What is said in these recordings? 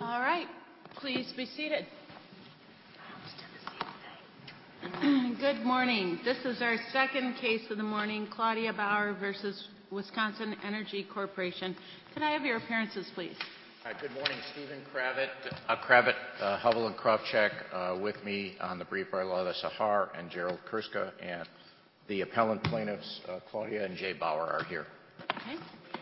All right, please be seated. Good morning. This is our second case of the morning, Claudia Bauer versus Wisconsin Energy Corporation. Could I have your appearances, please? Good morning. Stephen Kravitz, Hubbell and Kravchuk. With me on the brief are Lila Sahar and Gerald Kurska, and the appellant plaintiffs, Claudia and Jay Bauer, are here. Okay.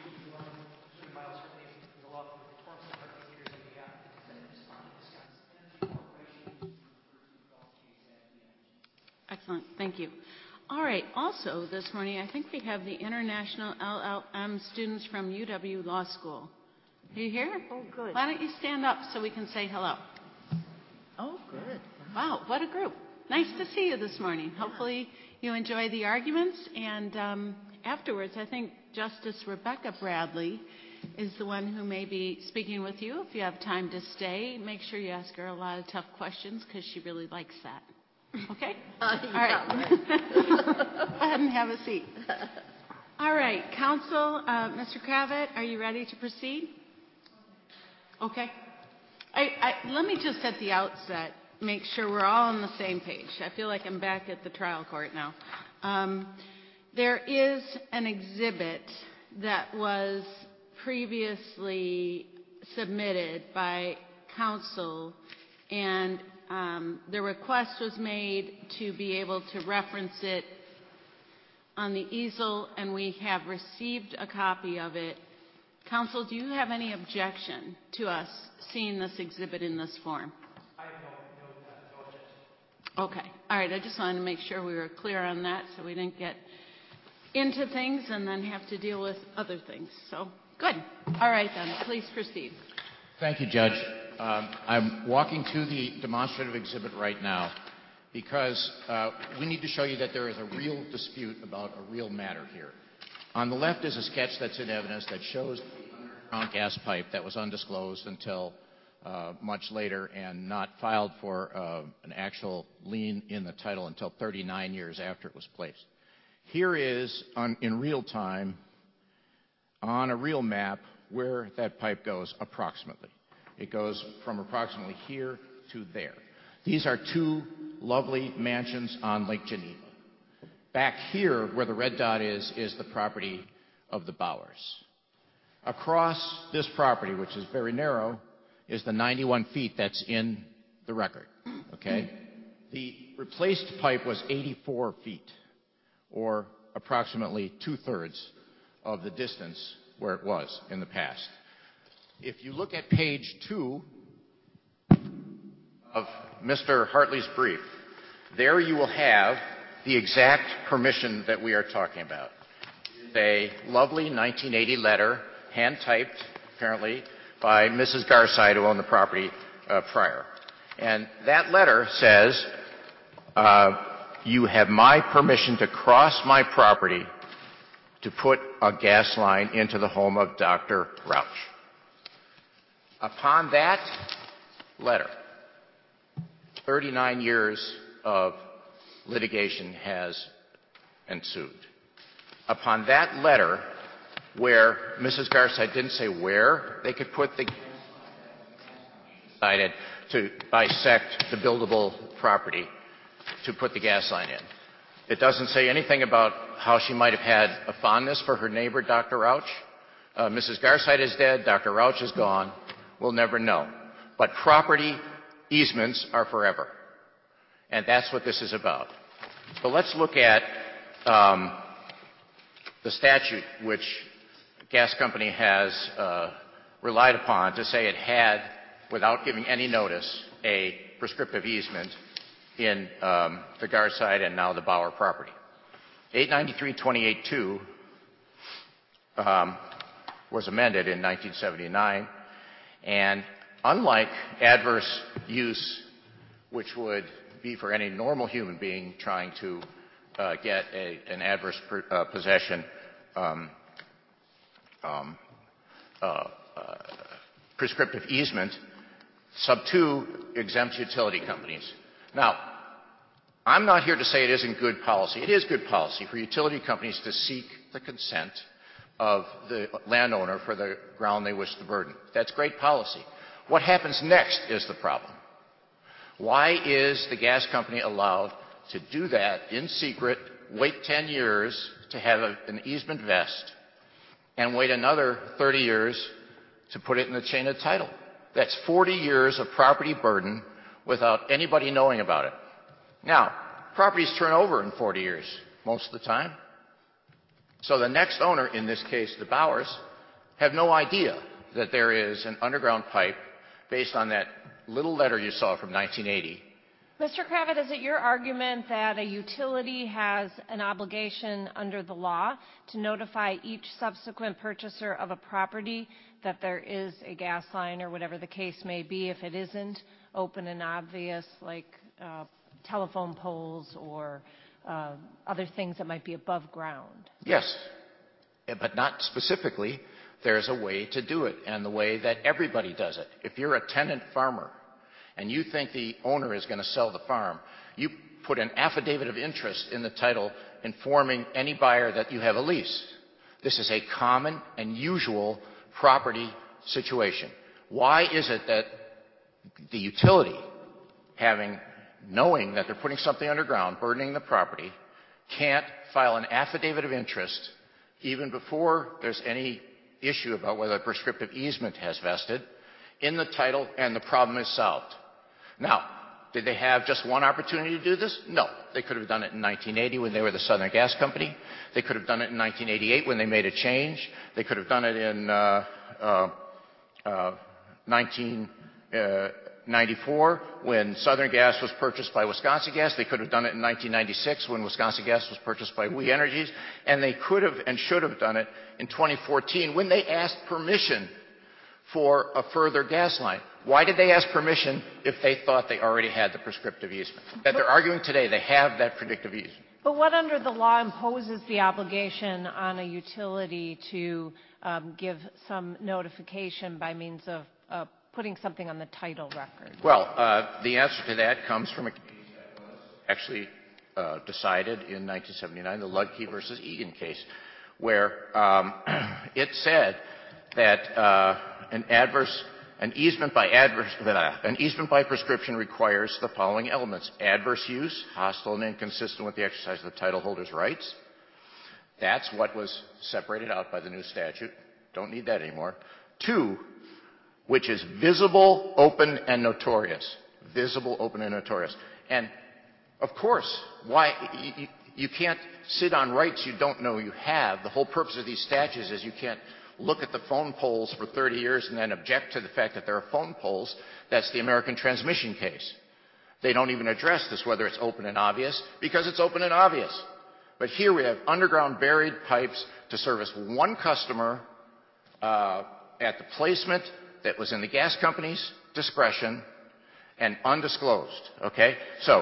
Excellent. Thank you. All right. Also this morning, I think we have the International LLM students from UW Law School. Are you here? Oh, good. Why don't you stand up so we can say hello? Oh, good. Wow, what a group. Nice to see you this morning. Yeah. Hopefully you enjoy the arguments. And afterwards, I think Justice Rebecca Bradley is the one who may be speaking with you. If you have time to stay, make sure you ask her a lot of tough questions because she really likes that. Okay? All right. Go ahead and have a seat. All right. Counsel, Mr. Kravitz, are you ready to proceed? Okay. Let me just at the outset make sure we're all on the same page. I feel like I'm back at the trial court now. There is an exhibit that was previously submitted by counsel, and the request was made to be able to reference it on the easel, and we have received a copy of it. Counsel, do you have any objection to us seeing this exhibit in this form? I have no objection. Okay. All right. I just wanted to make sure we were clear on that so we didn't get into things and then have to deal with other things. So, good. All right, then. Please proceed. Thank you, Judge. I'm walking to the demonstrative exhibit right now because we need to show you that there is a real dispute about a real matter here. On the left is a sketch that's in evidence that shows the underground gas pipe that was undisclosed until much later and not filed for an actual lien in the title until 39 years after it was placed. Here is, in real time, on a real map, where that pipe goes approximately. It goes from approximately here to there. These are two lovely mansions on Lake Geneva. Back here, where the red dot is the property of the Bauers. Across this property, which is very narrow, is the 91 feet that's in the record. Okay? The replaced pipe was 84 feet, or approximately two-thirds of the distance where it was in the past. If you look at page 2 of Mr. Hartley's brief, there you will have the exact permission that we are talking about. A lovely 1980 letter, hand-typed, apparently, by Mrs. Garside, who owned the property prior. And that letter says, you have my permission to cross my property to put a gas line into the home of Dr. Rauch. Upon that letter, 39 years of litigation has ensued. Upon that letter, where Mrs. Garside didn't say where they could put the decided to bisect the buildable property to put the gas line in. It doesn't say anything about how she might have had a fondness for her neighbor, Dr. Rauch. Mrs. Garside is dead. Dr. Rauch is gone. We'll never know. But property easements are forever. And that's what this is about. So let's look at the statute which gas company has relied upon to say it had, without giving any notice, a prescriptive easement in the Garside and now the Bauer property. 893-28-2 was amended in 1979, and unlike adverse use, which would be for any normal human being trying to get an adverse possession prescriptive easement, sub 2 exempts utility companies. Now, I'm not here to say it isn't good policy. It is good policy for utility companies to seek the consent of the landowner for the ground they wish to burden. That's great policy. What happens next is the problem. Why is the gas company allowed to do that in secret, wait 10 years to have an easement vest, and wait another 30 years to put it in the chain of title? That's 40 years of property burden without anybody knowing about it. Now, properties turn over in 40 years most of the time. So the next owner, in this case the Bowers, have no idea that there is an underground pipe based on that little letter you saw from 1980. Mr. Kravitz, is it your argument that a utility has an obligation under the law to notify each subsequent purchaser of a property that there is a gas line or whatever the case may be if it isn't open and obvious, like telephone poles or other things that might be above ground? Yes, but not specifically. There's a way to do it, and the way that everybody does it. If you're a tenant farmer and you think the owner is going to sell the farm, you put an affidavit of interest in the title informing any buyer that you have a lease. This is a common and usual property situation. Why is it that the utility, knowing that they're putting something underground, burdening the property, can't file an affidavit of interest even before there's any issue about whether a prescriptive easement has vested in the title and the problem is solved? Now, did they have just one opportunity to do this? No. They could have done it in 1980 when they were the Southern Gas Company. They could have done it in 1988 when they made a change. They could have done it in 1994 when Southern Gas was purchased by Wisconsin Gas. They could have done it in 1996 when Wisconsin Gas was purchased by We Energies. And they could have and should have done it in 2014 when they asked permission for a further gas line. Why did they ask permission if they thought they already had the prescriptive easement? That they're arguing today they have that predictive easement. But what under the law imposes the obligation on a utility to give some notification by means of putting something on the title record? Well, the answer to that comes from a case that was actually decided in 1979, the Ludke versus Egan case, where it said that an easement by prescription requires the following elements: adverse use, hostile and inconsistent with the exercise of the title holder's rights. That's what was separated out by the new statute. Don't need that anymore. 2, which is visible, open, and notorious. Visible, open, and notorious. And, of course, why you can't sit on rights you don't know you have. The whole purpose of these statutes is you can't look at the phone poles for 30 years and then object to the fact that there are phone poles. That's the American Transmission case. They don't even address this, whether it's open and obvious, because it's open and obvious. But here we have underground buried pipes to service one customer at the placement that was in the gas company's discretion and undisclosed. Okay? So,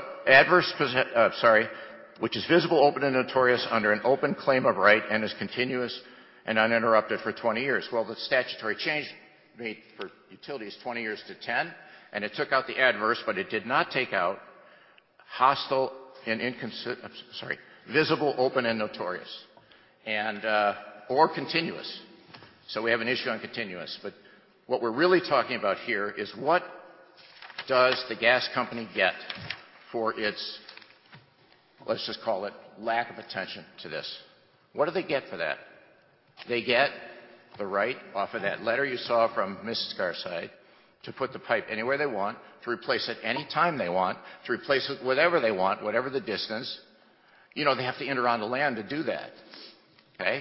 which is visible, open, and notorious under an open claim of right and is continuous and uninterrupted for 20 years. Well, the statutory change made for utilities 20 years to 10, and it took out the adverse, but it did not take out hostile and visible, open, and notorious, and or continuous. So we have an issue on continuous. But what we're really talking about here is what does the gas company get for its, let's just call it, lack of attention to this? What do they get for that? They get the right, off of that letter you saw from Mrs. Garside, to put the pipe anywhere they want, to replace it any time they want, to replace it whatever they want, whatever the distance. You know, they have to enter on the land to do that. Okay?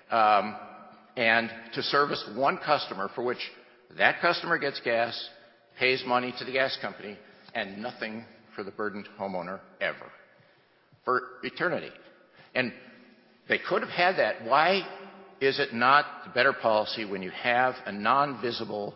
And to service one customer for which that customer gets gas, pays money to the gas company, and nothing for the burdened homeowner ever. For eternity. And they could have had that. Why is it not the better policy when you have a non-visible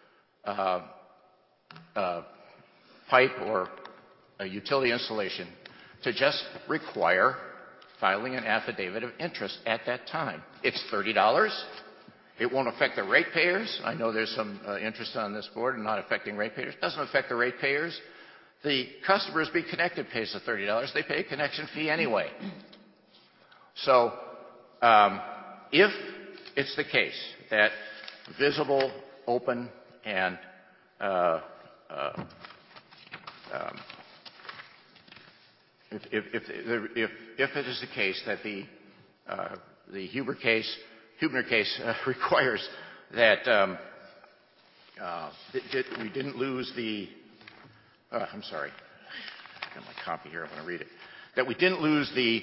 pipe or a utility installation to just require filing an affidavit of interest at that time? It's $30. It won't affect the ratepayers. I know there's some interest on this board in not affecting ratepayers. It doesn't affect the ratepayers. The customers being connected pays the $30. They pay a connection fee anyway. So if it's the case that visible, open, and if it is the case that the Hubner case requires that we didn't lose the I'm sorry, I got my copy here. I'm going to read it. That we didn't lose the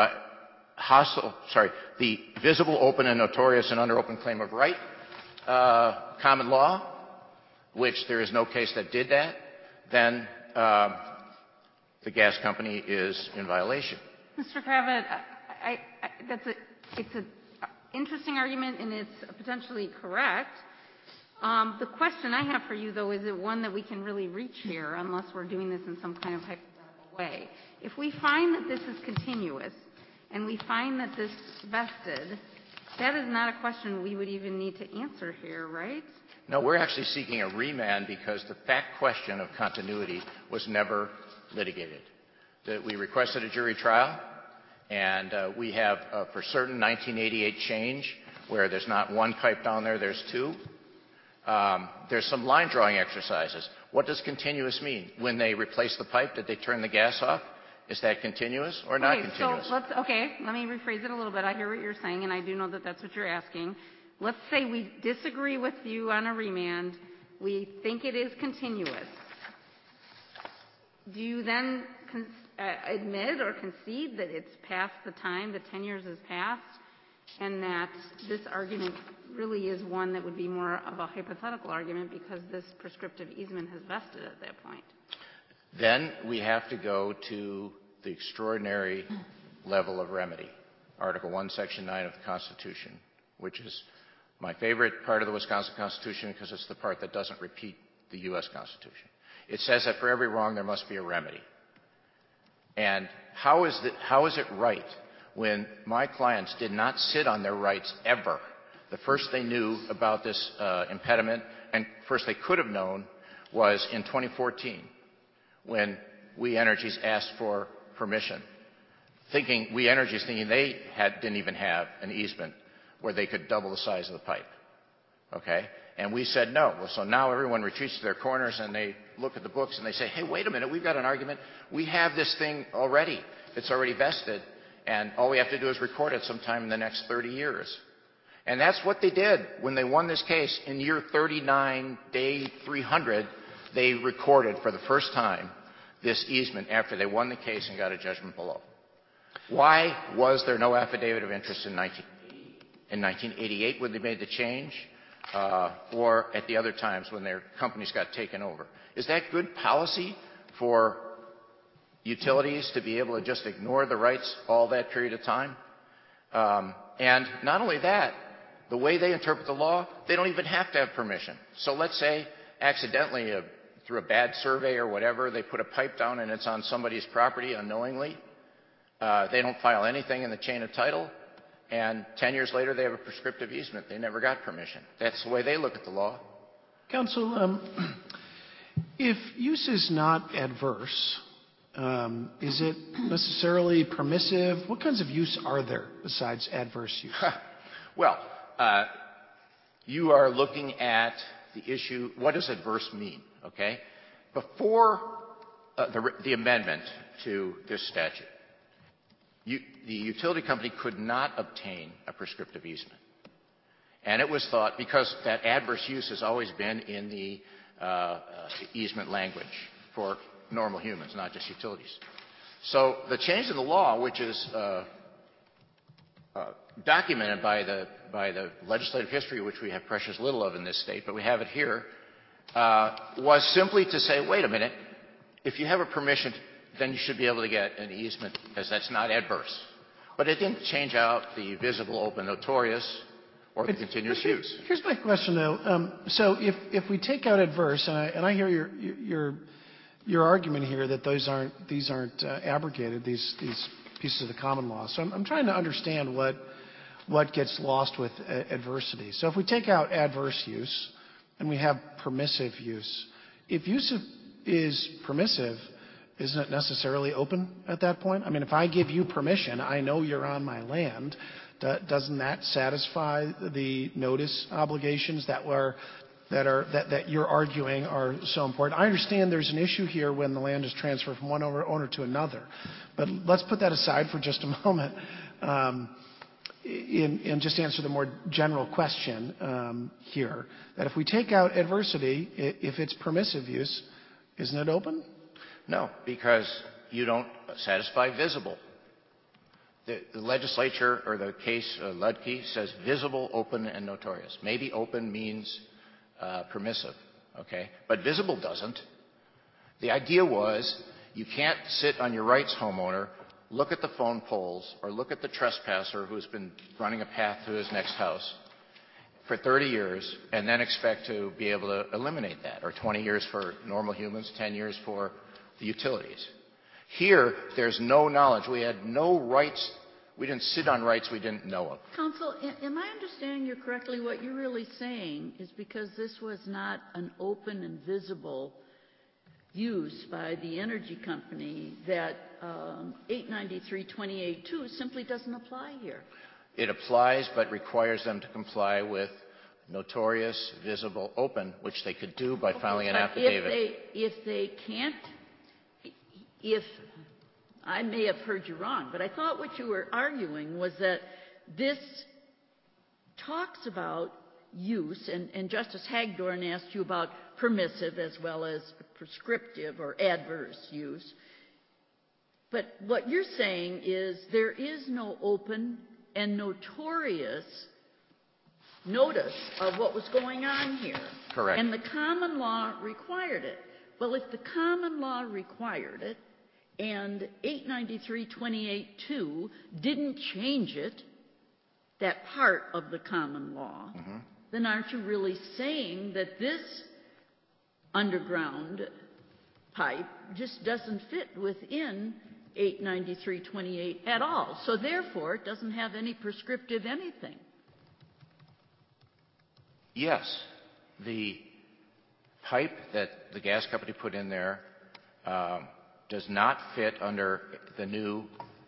the visible, open, and notorious and under open claim of right common law, which there is no case that did that, then the gas company is in violation. Mr. Kravitz, it's an interesting argument and it's potentially correct. The question I have for you, though, is it one that we can really reach here unless we're doing this in some kind of hypothetical way? If we find that this is continuous and we find that this vested, that is not a question we would even need to answer here, right? No, we're actually seeking a remand because the fact question of continuity was never litigated. We requested a jury trial, and we have for certain 1988 change where there's not one pipe down there, there's two. There's some line drawing exercises. What does continuous mean? When they replace the pipe, did they turn the gas off? Is that continuous or not continuous? So let me rephrase it a little bit. I hear what you're saying, and I do know that that's what you're asking. Let's say we disagree with you on a remand. We think it is continuous. Do you then admit or concede that it's past the time, the 10 years has passed, and that this argument really is one that would be more of a hypothetical argument because this prescriptive easement has vested at that point? Then we have to go to the extraordinary level of remedy, Article 1, Section 9 of the Constitution, which is my favorite part of the Wisconsin Constitution because it's the part that doesn't repeat the U.S. Constitution. It says that for every wrong there must be a remedy. And how is it right when my clients did not sit on their rights ever? The first they knew about this impediment, and first they could have known, was in 2014 when We Energies asked for permission, We Energies thinking they didn't even have an easement where they could double the size of the pipe. Okay? And we said no. Well, so now everyone retreats to their corners and they look at the books and they say, hey, wait a minute, we've got an argument. We have this thing already. It's already vested. And all we have to do is record it sometime in the next 30 years. And that's what they did when they won this case. In year 39, day 300, they recorded for the first time this easement after they won the case and got a judgment below. Why was there no affidavit of interest in 1988 when they made the change, or at the other times when their companies got taken over? Is that good policy for utilities to be able to just ignore the rights all that period of time? And not only that, the way they interpret the law, they don't even have to have permission. So let's say accidentally, through a bad survey or whatever, they put a pipe down and it's on somebody's property unknowingly. They don't file anything in the chain of title. And 10 years later, they have a prescriptive easement. They never got permission. That's the way they look at the law. Counsel, if use is not adverse, is it necessarily permissive? What kinds of use are there besides adverse use? Well, you are looking at the issue, what does adverse mean, okay? Before the amendment to this statute, the utility company could not obtain a prescriptive easement. And it was thought, because that adverse use has always been in the easement language for normal humans, not just utilities. So the change in the law, which is documented by the legislative history, which we have precious little of in this state, but we have it here, was simply to say, wait a minute, if you have a permission, then you should be able to get an easement because that's not adverse. But it didn't change out the visible, open, notorious, or the continuous use. Here's my question, though. So if we take out adverse, and I hear your argument here that these aren't abrogated, these pieces of the common law. So I'm trying to understand what gets lost with adversity. So if we take out adverse use and we have permissive use, if use is permissive, isn't it necessarily open at that point? I mean, if I give you permission, I know you're on my land. Doesn't that satisfy the notice obligations that that you're arguing are so important. I understand there's an issue here when the land is transferred from one owner to another, but let's put that aside for just a moment and just answer the more general question here. That if we take out adversity, if it's permissive use, isn't it open? No, because you don't satisfy visible. The legislature, or the case Ludke, says visible, open, and notorious. Maybe open means permissive, okay? But visible doesn't. The idea was you can't sit on your rights, homeowner, look at the phone poles, or look at the trespasser who's been running a path to his next house for 30 years and then expect to be able to eliminate that, or 20 years for normal humans, 10 years for the utilities. Here, there's no knowledge. We had no rights. We didn't sit on rights we didn't know of. Counsel, am I understanding you correctly? What you're really saying is because this was not an open and visible use by the energy company, that 893.28.2 simply doesn't apply here. It applies, but requires them to comply with notorious, visible, open, which they could do by filing an affidavit. If they can't, if I may have heard you wrong, but I thought what you were arguing was that this talks about use, and Justice Hagdorn asked you about permissive as well as prescriptive or adverse use. But what you're saying is there is no open and notorious notice of what was going on here. Correct. And the common law required it. Well, if the common law required it, and 893.28.2 didn't change it, that part of the common law, then aren't you really saying that this underground pipe just doesn't fit within 893.28 at all? So therefore, it doesn't have any prescriptive anything. Yes. The pipe that the gas company put in there does not fit under the new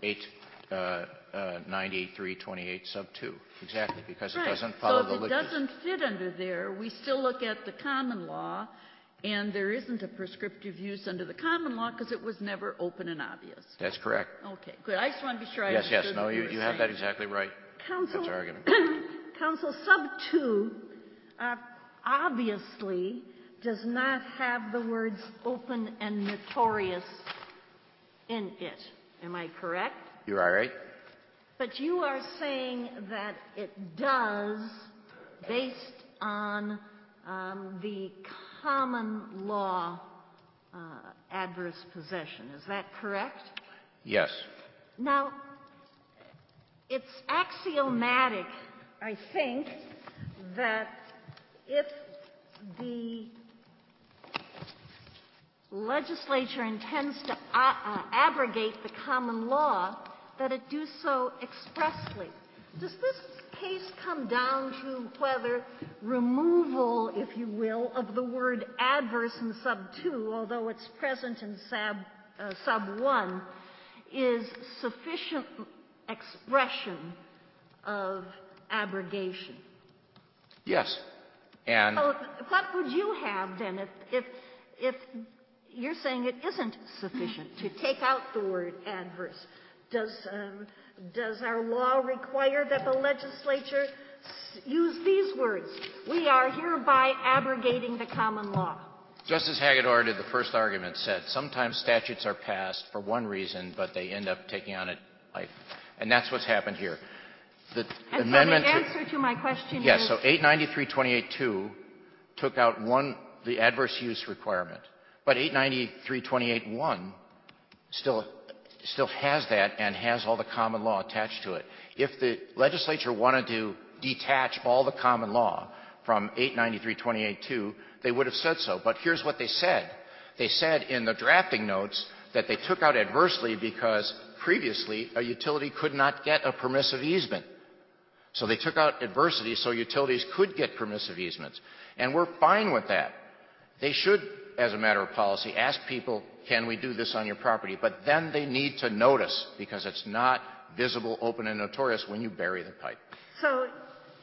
893.28 sub 2. Exactly, because it doesn't follow the liquids. So if it doesn't fit under there, we still look at the common law, and there isn't a prescriptive use under the common law because it was never open and obvious. That's correct. Okay, good. I just want to be sure I Yes, understood. no, you have that exactly right. Counsel, that's our argument. Counsel, sub 2 obviously does not have the words open and notorious in it. Am I correct? You are right. But you are saying that it does based on the common law adverse possession. Is that correct? Yes. Now, it's axiomatic, I think, that if the legislature intends to abrogate the common law, that it do so expressly. Does this case come down to whether removal, if you will, of the word adverse in sub 2, although it's present in sub 1, is sufficient expression of abrogation? Yes. And so what would you have then if you're saying it isn't sufficient to take out the word adverse? Does our law require that the legislature use these words? We are hereby abrogating the common law. Justice Hagedorn, in the first argument, said sometimes statutes are passed for one reason, but they end up taking on a life. And that's what's happened here. The amendment so the answer to my question yes, is... so 893.28.2 took out the adverse use requirement. But 893.28.1 still has that and has all the common law attached to it. If the legislature wanted to detach all the common law from 893.28.2, they would have said so. But here's what they said. They said in the drafting notes that they took out adversely because previously a utility could not get a permissive easement. So they took out adversity so utilities could get permissive easements. And we're fine with that. They should, as a matter of policy, ask people, can we do this on your property? But then they need to notice because it's not visible, open, and notorious when you bury the pipe. So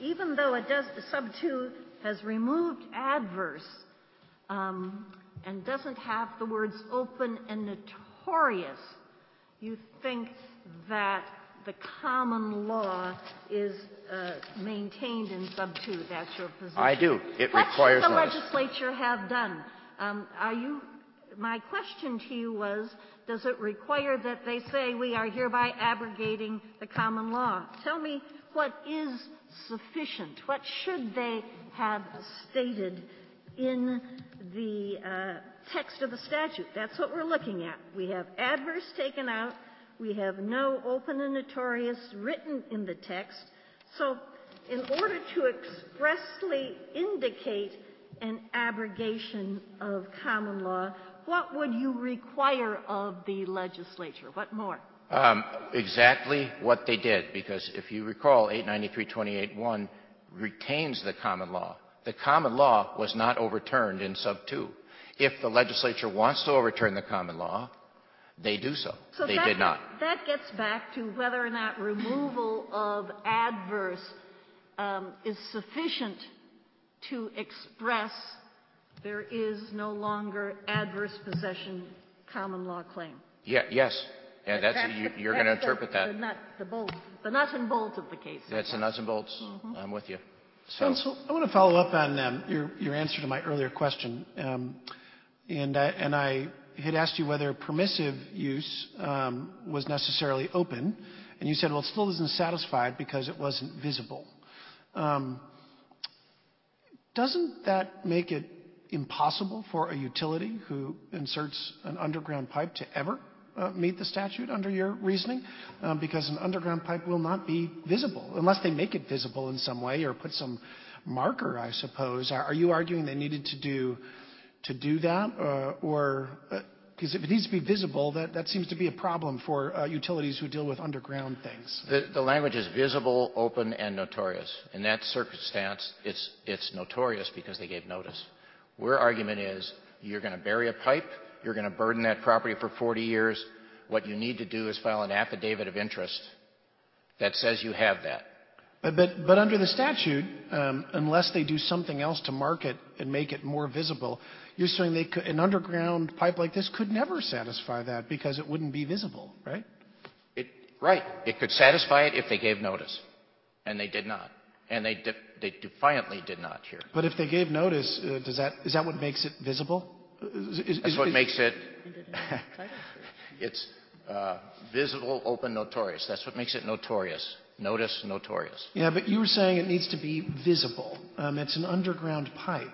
even though sub 2 has removed adverse and doesn't have the words open and notorious, you think that the common law is maintained in sub 2. That's your position. I do. It what requires should the notice. legislature have done? My question to you was, does it require that they say we are hereby abrogating the common law? Tell me what is sufficient. What should they have stated in the text of the statute? That's what we're looking at. We have adverse taken out. We have no open and notorious written in the text. So in order to expressly indicate an abrogation of common law, what would you require of the legislature? What more? Exactly what they did, because if you recall, 893-28-1 retains the common law. The common law was not overturned in sub 2. If the legislature wants to overturn the common law, they do so. They did not. That gets back to whether or not removal of adverse is sufficient to express there is no longer adverse possession common law claim. Yeah, yes. And you're going to interpret that. The nut and bolt of the case. That's the nuts and bolts. Mm-hmm. I'm with you. So I want to follow up on your answer to my earlier question. And I had asked you whether permissive use was necessarily open. And you said, well, it still isn't satisfied because it wasn't visible. Doesn't that make it impossible for a utility who inserts an underground pipe to ever meet the statute under your reasoning? Because an underground pipe will not be visible unless they make it visible in some way or put some marker, I suppose. Are you arguing they needed to do that? Or because if it needs to be visible, that seems to be a problem for utilities who deal with underground things. The language is visible, open, and notorious. In that circumstance, it's notorious because they gave notice. Our argument is you're going to bury a pipe, you're going to burden that property for 40 years. What you need to do is file an affidavit of interest that says you have that. But under the statute, unless they do something else to mark it and make it more visible, you're saying an underground pipe like this could never satisfy that because it wouldn't be visible, right? Right. It could satisfy it if they gave notice, and they did not. And they defiantly did not here. But if they gave notice, is that what makes it visible? That's what makes it. It's visible, open, notorious. That's what makes it notorious. Notice, notorious. Yeah, but you were saying it needs to be visible. It's an underground pipe.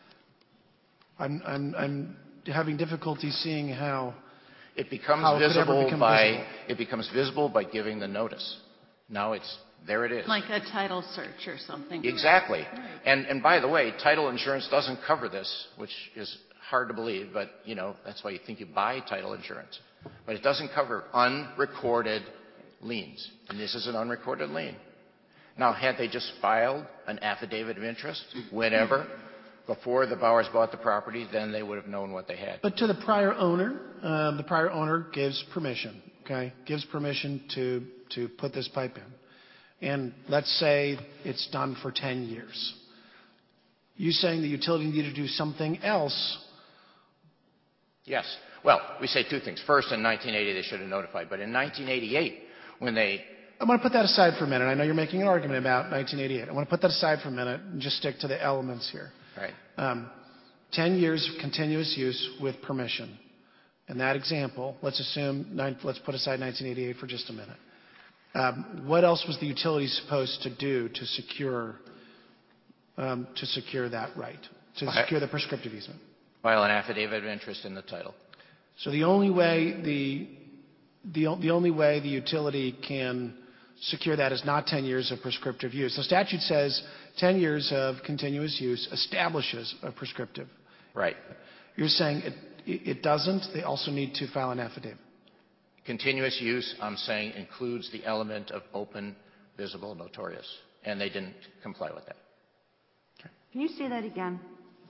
I'm having difficulty seeing how it becomes visible by giving the notice. Now there it is. Like a title search or something. Exactly. Right. And by the way, title insurance doesn't cover this, which is hard to believe, but that's why you think you buy title insurance. But it doesn't cover unrecorded liens. And this is an unrecorded lien. Now, had they just filed an affidavit of interest whenever, before the Bowers bought the property, then they would have known what they had. But to the prior owner gives permission, okay? Gives permission to put this pipe in. And let's say it's done for 10 years. You saying the utility needed to do something else? Yes. Well, we say two things. First, in 1980, they should have notified. But in 1988, when they... I want to put that aside for a minute. I know you're making an argument about 1988. I want to put that aside for a minute and just stick to the elements here. Right. 10 years of continuous use with permission. In that example, let's put aside 1988 for just a minute. What else was the utility supposed to do to secure that right, to secure the prescriptive easement? File an affidavit of interest in the title. So the only way the utility can secure that is not 10 years of prescriptive use. The statute says 10 years of continuous use establishes a prescriptive. Right. You're saying it doesn't? They also need to file an affidavit. Continuous use, I'm saying, includes the element of open, visible, notorious. And they didn't comply with that. Okay. Can you say that again?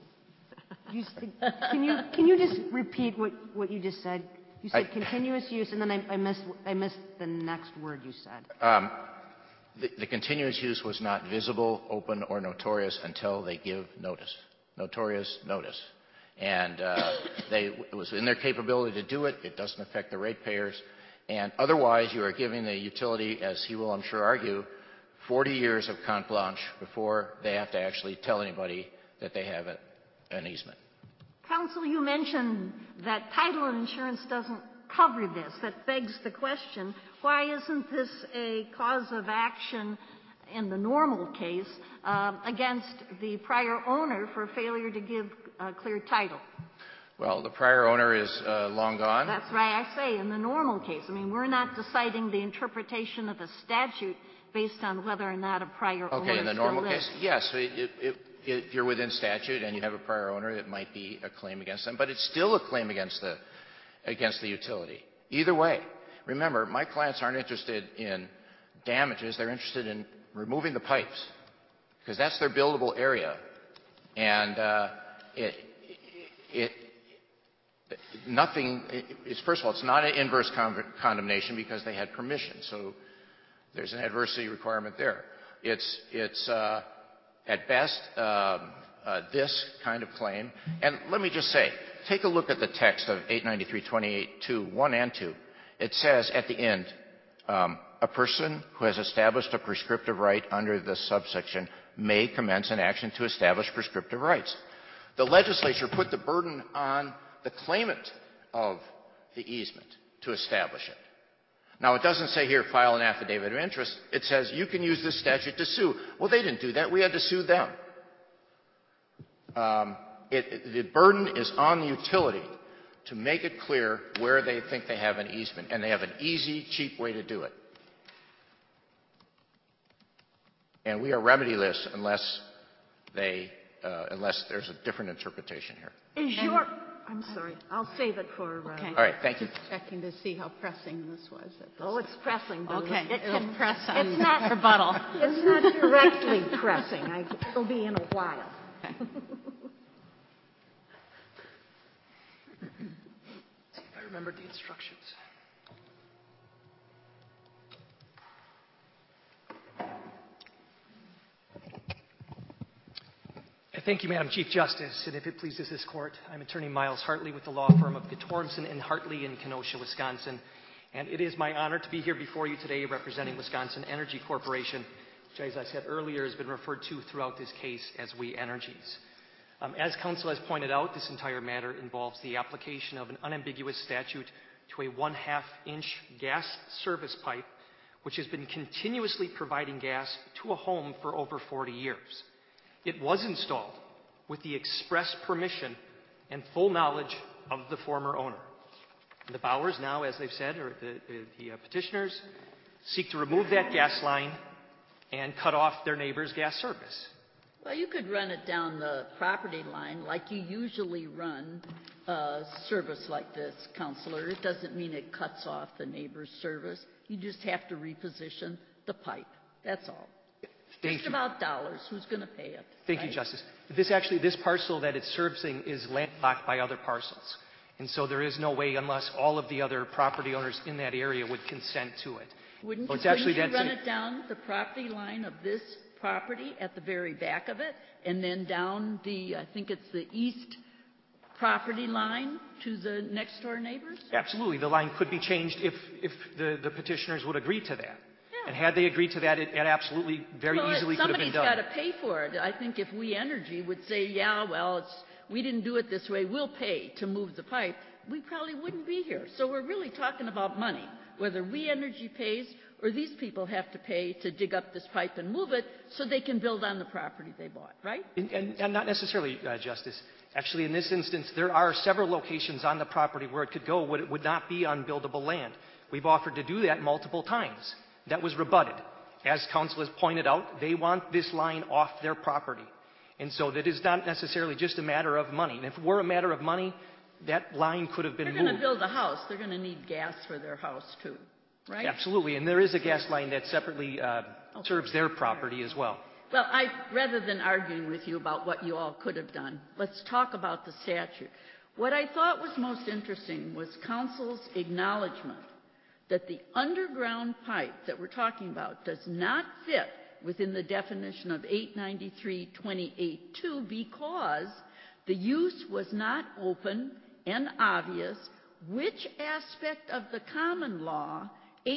Can you just repeat what you just said? You said continuous use, and then I missed the next word you said. the continuous use was not visible, open, or notorious until they give notice. Notorious notice. And it was in their capability to do it. It doesn't affect the ratepayers. And otherwise, you are giving the utility, as he will, I'm sure, argue, 40 years of carte blanche before they have to actually tell anybody that they have an easement. Counsel, you mentioned that title and insurance doesn't cover this. That begs the question, why isn't this a cause of action in the normal case against the prior owner for failure to give clear title? Well, the prior owner is long gone. That's right, I say, in the normal case. I mean, we're not deciding the interpretation of a statute based on whether or not a prior owner Okay, in the normal still case, yes. If you're within statute and you have a prior owner, it might be a claim against them, but it's still a claim against the utility. Either way. Remember, my clients aren't interested in damages. They're interested in removing the pipes because that's their buildable area. And first of all, it's not an inverse condemnation because they had permission. So there's an adversity requirement there. It's at best this kind of claim. And let me just say, take a look at the text of 893.28(2), 1 and 2. It says at the end, a person who has established a prescriptive right under this subsection may commence an action to establish prescriptive rights. The legislature put the burden on the claimant of the easement to establish it. Now, it doesn't say here, file an affidavit of interest. It says you can use this statute to sue. Well, they didn't do that. We had to sue them. The burden is on the utility to make it clear where they think they have an easement, and they have an easy, cheap way to do it. And we are remediless unless there's a different interpretation here. I'm sorry. I'll save it for... Okay. All right. Thank you. Just checking to see how pressing this was. It's pressing. But okay. It'll press on rebuttal. It's not directly pressing. It'll be in a while. Okay. See if I remembered the instructions. Thank you, Madam Chief Justice, and if it pleases this court, I'm Attorney Miles Hartley with the law firm of Guttormson and Hartley in Kenosha, Wisconsin, and it is my honor to be here before you today representing Wisconsin Energy Corporation, which, as I said earlier, has been referred to throughout this case as We Energies. As counsel has pointed out, this entire matter involves the application of an unambiguous statute to a 1/2-inch gas service pipe, which has been continuously providing gas to a home for over 40 years. It was installed with the express permission and full knowledge of the former owner. The Bowers now, as they've said, or the petitioners, seek to remove that gas line and cut off their neighbor's gas service. Well, you could run it down the property line like you usually run a service like this, Counselor. It doesn't mean it cuts off the neighbor's service. You just have to reposition the pipe. That's all. Just about dollars. Who's going to pay it? Thank you, Justice. This parcel that it's servicing is landlocked by other parcels. And so there is no way, unless all of the other property owners in that area would consent to it. Wouldn't you run it down the property line of this property at the very back of it, and then down I think it's the east property line to the next door neighbors? Absolutely. The line could be changed if the petitioners would agree to that. And had they agreed to that, it absolutely very easily could have been done. Somebody's got to pay for it. I think if We Energy would say, we didn't do it this way, we'll pay to move the pipe, we probably wouldn't be here. So we're really talking about money, whether We Energy pays or these people have to pay to dig up this pipe and move it so they can build on the property they bought, right? And not necessarily, Justice. Actually, in this instance, there are several locations on the property where it could go where it would not be unbuildable land. We've offered to do that multiple times. That was rebutted. As counsel has pointed out, they want this line off their property. And so that is not necessarily just a matter of money. And if it were a matter of money, that line could have been moved. They're going to build a house. They're going to need gas for their house, too, right? Absolutely. And there is a gas line that separately serves their property as well. Well, rather than arguing with you about what you all could have done, let's talk about the statute. What I thought was most interesting was counsel's acknowledgement that the underground pipe that we're talking about does not fit within the definition of 893.28.2 because the use was not open and obvious, which aspect of the common law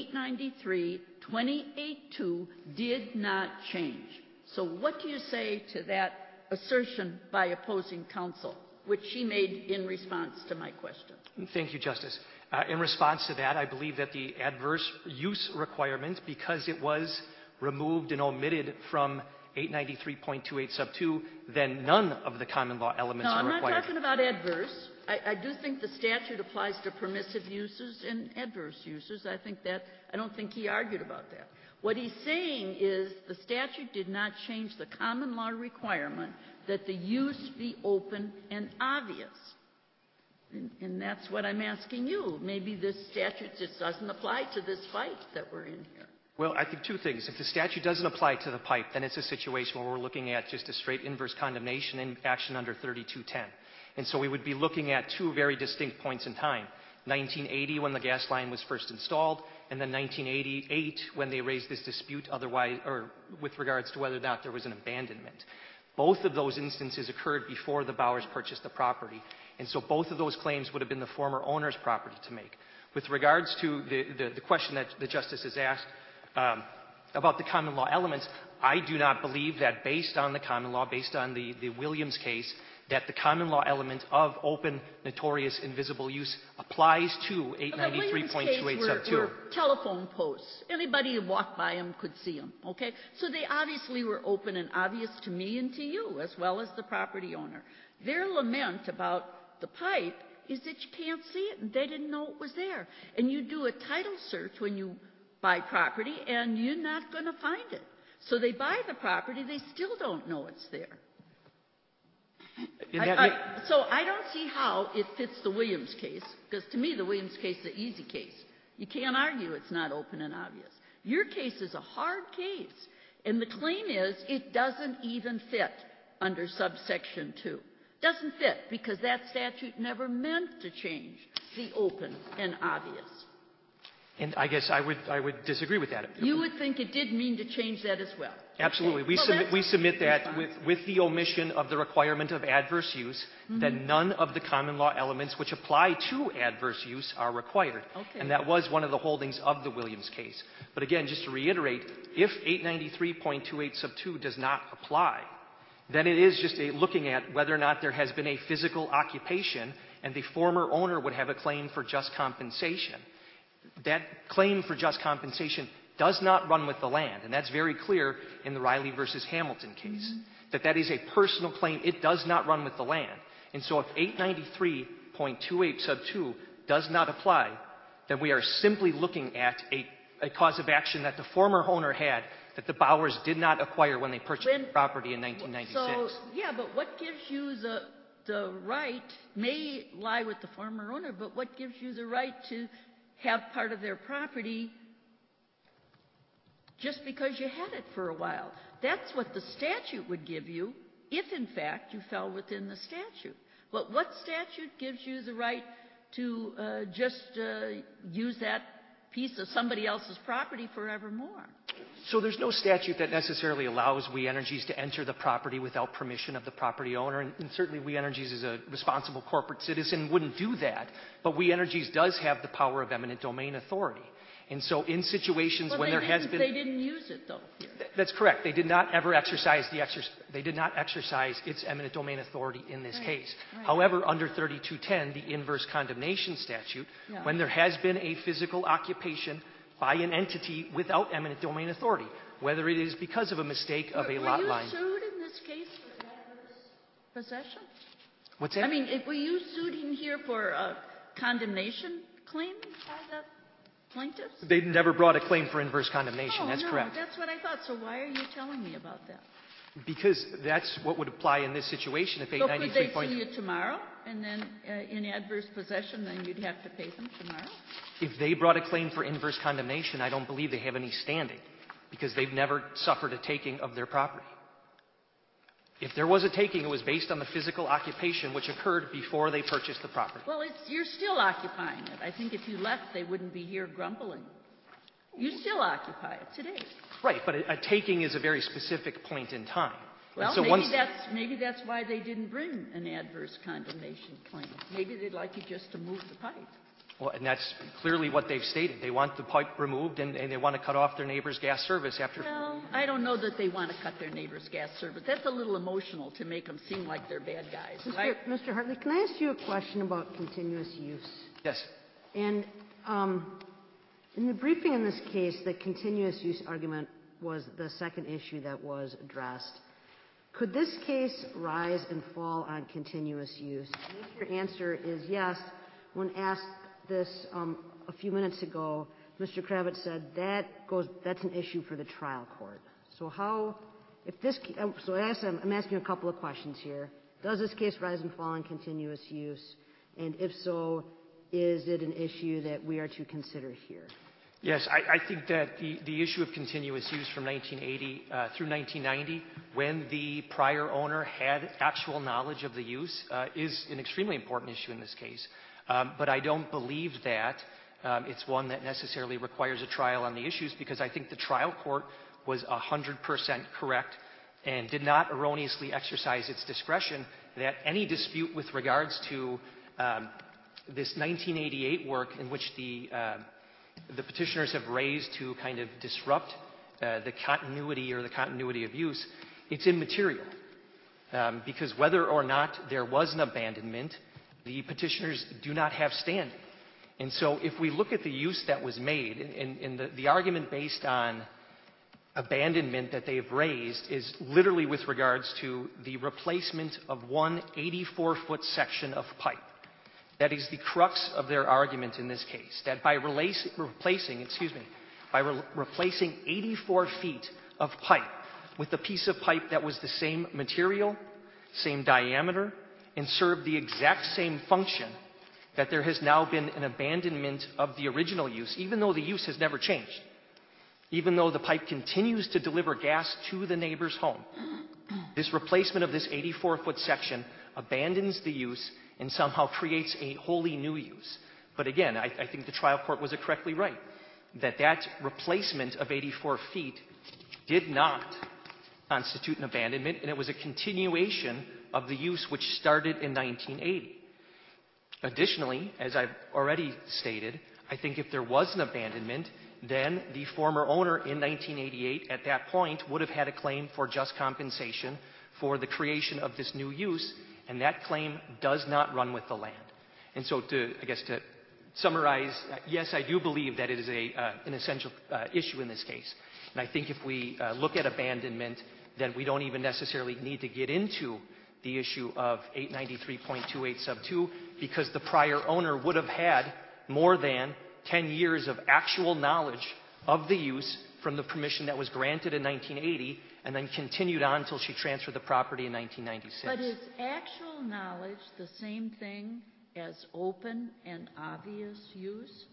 893.28.2 did not change. So what do you say to that assertion by opposing counsel, which she made in response to my question? Thank you, Justice. In response to that, I believe that the adverse use requirement, because it was removed and omitted from 893.28 sub 2, then none of the common law elements are required. No, I'm not talking about adverse. I do think the statute applies to permissive uses and adverse uses. I don't think he argued about that. What he's saying is the statute did not change the common law requirement that the use be open and obvious. And that's what I'm asking you. Maybe this statute just doesn't apply to this fight that we're in here. Well, I think two things. If the statute doesn't apply to the pipe, then it's a situation where we're looking at just a straight inverse condemnation in action under 3210. And so we would be looking at two very distinct points in time. 1980 when the gas line was first installed, and then 1988 when they raised this dispute with regards to whether or not there was an abandonment. Both of those instances occurred before the Bowers purchased the property. And so both of those claims would have been the former owner's property to make. With regards to the question that the Justice has asked about the common law elements, I do not believe that based on the common law, based on the Williams case, that the common law element of open, notorious, invisible use applies to 893.28 sub 2. Were telephone posts. Anybody who walked by them could see them, okay? So they obviously were open and obvious to me and to you, as well as the property owner. Their lament about the pipe is that you can't see it, and they didn't know it was there. And you do a title search when you buy property, and you're not going to find it. So they buy the property, they still don't know it's there. So I don't see how it fits the Williams case, because to me the Williams case is an easy case. You can't argue it's not open and obvious. Your case is a hard case, and the claim is it doesn't even fit under subsection 2. Doesn't fit because that statute never meant to change the open and obvious. And I guess I would disagree with that. You would think it did mean to change that as well. Absolutely. Okay. We submit that with the omission of the requirement of adverse use, that none of the common law elements which apply to adverse use are required. Okay. And that was one of the holdings of the Williams case. But again, just to reiterate, if 893.28 sub 2 does not apply, then it is just looking at whether or not there has been a physical occupation and the former owner would have a claim for just compensation. That claim for just compensation does not run with the land. And that's very clear in the Riley versus Hamilton case. That is a personal claim. It does not run with the land. And so if 893.28 sub 2 does not apply, then we are simply looking at a cause of action that the former owner had that the Bowers did not acquire when they purchased the property in 1996. So, yeah, but what gives you the right, may lie with the former owner, but what gives you the right to have part of their property just because you had it for a while? That's what the statute would give you if, in fact, you fell within the statute. But what statute gives you the right to use that piece of somebody else's property forevermore? So there's no statute that necessarily allows We Energies to enter the property without permission of the property owner. And certainly We Energies as a responsible corporate citizen wouldn't do that. But We Energies does have the power of eminent domain authority. And so in situations when there has been... They didn't use it, though. Here. That's correct. They did not ever exercise they did not exercise its eminent domain authority in this case. Right. However, under 3210, the inverse condemnation statute, when there has been a physical occupation by an entity without eminent domain authority, whether it is because of a mistake of a lot line. Were you sued in this case for adverse possession? What's that? I mean, were you sued in here for a condemnation claim by the plaintiffs? They never brought a claim for inverse condemnation. That's correct. That's what I thought. So why are you telling me about that? Because that's what would apply in this situation if 893. So could they sue you tomorrow, and then in adverse possession, then you'd have to pay them tomorrow? If they brought a claim for inverse condemnation, I don't believe they have any standing because they've never suffered a taking of their property. If there was a taking, it was based on the physical occupation which occurred before they purchased the property. Well, you're still occupying it. I think if you left, they wouldn't be here grumbling. You still occupy it today. Right, but a taking is a very specific point in time. Well, so maybe that's why they didn't bring an adverse condemnation claim. Maybe they'd like you just to move the pipe. Well, and that's clearly what they've stated. They want the pipe removed, and they want to cut off their neighbor's gas service after. Well, I don't know that they want to cut their neighbor's gas service. That's a little emotional to make them seem like they're bad guys, right? Mr. Hartley, can I ask you a question about continuous use? Yes. And in the briefing in this case, the continuous use argument was the second issue that was addressed. Could this case rise and fall on continuous use? And if your answer is yes, when asked this a few minutes ago, Mr. Kravitz said that's an issue for the trial court. So I'm asking a couple of questions here. Does this case rise and fall on continuous use? And if so, is it an issue that we are to consider here? Yes, I think that the issue of continuous use from 1980 through 1990, when the prior owner had actual knowledge of the use, is an extremely important issue in this case. But I don't believe that it's one that necessarily requires a trial on the issues, because I think the trial court was 100% correct and did not erroneously exercise its discretion that any dispute with regards to this 1988 work in which the petitioners have raised to kind of disrupt the continuity of use, it's immaterial. Because whether or not there was an abandonment, the petitioners do not have standing. And so if we look at the use that was made, and the argument based on abandonment that they've raised is literally with regards to the replacement of one 84-foot section of pipe. That is the crux of their argument in this case, that by replacing 84 feet of pipe with a piece of pipe that was the same material, same diameter, and served the exact same function, that there has now been an abandonment of the original use, even though the use has never changed. Even though the pipe continues to deliver gas to the neighbor's home. This replacement of this 84-foot section abandons the use and somehow creates a wholly new use. But again, I think the trial court was correctly right, that replacement of 84 feet did not constitute an abandonment, and it was a continuation of the use which started in 1980. Additionally, as I've already stated, I think if there was an abandonment, then the former owner in 1988 at that point would have had a claim for just compensation for the creation of this new use, and that claim does not run with the land. And so to summarize, yes, I do believe that it is an essential issue in this case. And I think if we look at abandonment, then we don't even necessarily need to get into the issue of 893.28 sub 2, because the prior owner would have had more than 10 years of actual knowledge of the use from the permission that was granted in 1980 and then continued on until she transferred the property in 1996. But is actual knowledge the same thing as open and obvious use?